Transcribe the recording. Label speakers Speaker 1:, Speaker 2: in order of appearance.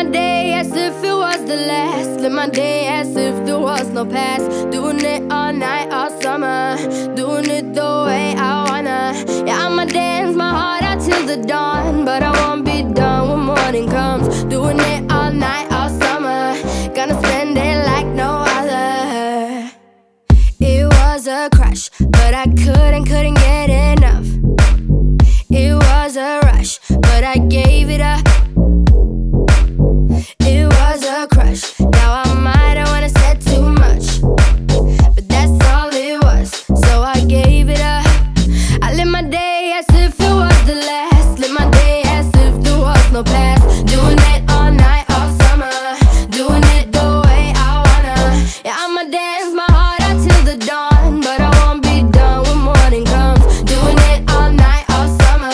Speaker 1: day as if it was the last. Live my day as if there was no past. Doing it all night, all summer. Doing it